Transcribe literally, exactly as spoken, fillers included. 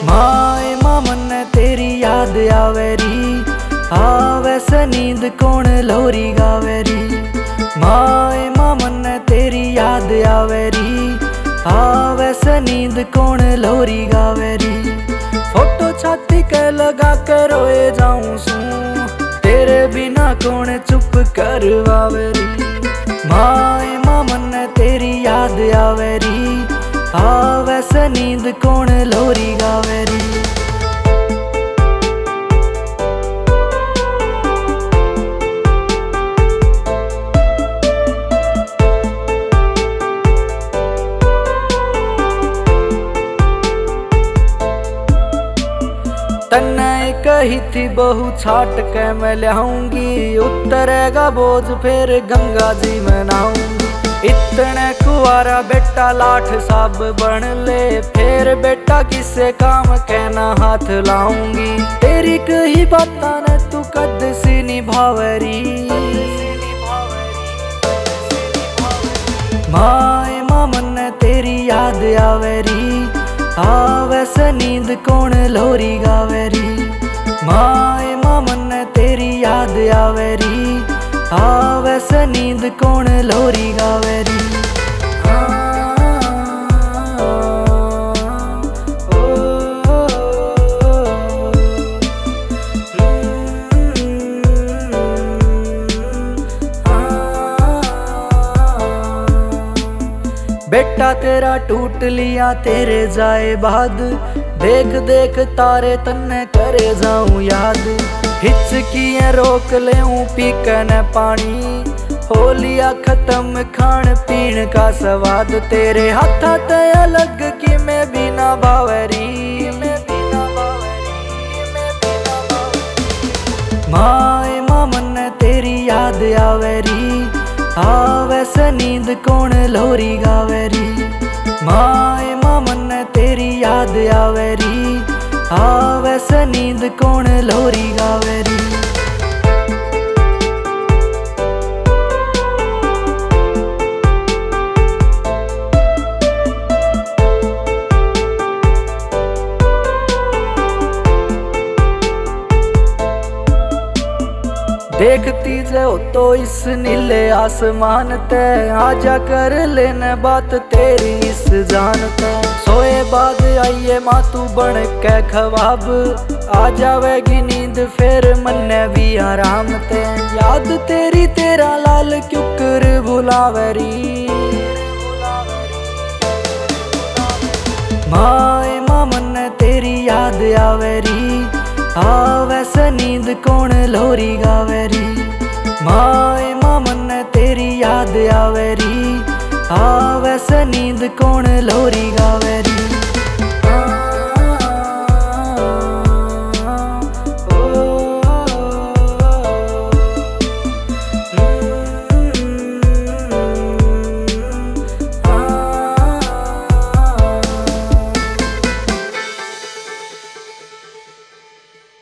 माए मामन तेरी याद आवेरी, आवे से नींद कौन लोरी गावेरी। माए मामन तेरी याद आवेरी, आवे से नींद कौन लोरी गावेरी। फोटो छाती के लगा के रोए जाऊं सू, तेरे बिना कौन चुप करवावेरी। माए मामन तेरी याद आवेरी, आवे से नींद कौन लोरी गावेरी। तन्ने कही थी बहु छाट के मैं लाऊंगी, उतरेगा बोझ फिर गंगा जी में नहाऊंगी। इतने कुआरा बेटा लाठ साब बन ले, फिर बेटा किसे काम कहना हाथ लाऊंगी। तेरी कही बाता ने तू कद सी निभावरी। माए मामन तेरी याद आवेरी, आवे से नींद कौन लोरी गावेरी। माए मामन तेरी याद आवेरी, आवे से नींद कौन लोरी गावेरी। बेटा तेरा टूट लिया तेरे जाए बाद, देख देख तारे तन्ने करे जाऊं याद। हिचकियां रोक ले पी कने पानी, हो लिया खत्म खान पीन का स्वाद। तेरे हाथा ते अलग की मैं बिना बावरी, मैं बिना बावरी, मैं बिना बावरी। माए मामन तेरी याद आवेरी, आवे से नींद कौन लोरी गावेरी। माए मामन तेरी याद आवेरी, आवे से नींद कौन लोरी गावेरी। देखती जो तो इस नीले आसमान ते, आजा कर लेने बात तेरी इस जान ते। सोए बाद आइए माँ तू बन के ख्वाब, आ जावेगी नींद फिर मन्ने भी आराम ते। याद तेरी तेरा लाल क्यों कर भुलावेरी। माए मामन तेरी याद आवेरी, आवे से नींद कौन लोरी गावेरी। माए मामन तेरी याद आवेरी, आवे से नींद कौन लोरी गावेरी।